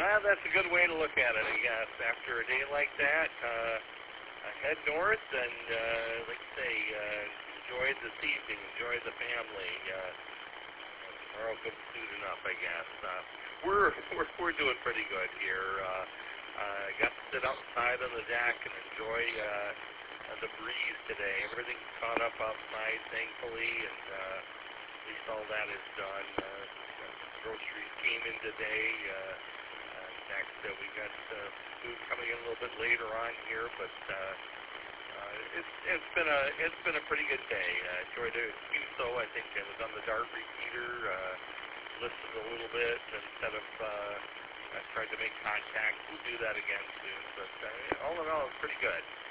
That's a good way to look at it, I guess. After a day like that, head north and, like I say, enjoy this evening, enjoy the family. Tomorrow could be soon enough, I guess. We're doing pretty good here. Got to sit outside on the deck and enjoy the breeze today. Everything's caught up outside, thankfully, and at least all that is done. Groceries came in today. Next, we got food coming in a little bit later on here, but it's been a pretty good day. Enjoyed it. So I think I was on the DART repeater, listened a little bit instead of tried to make contact. We'll do that again soon, but all in all, it's pretty good.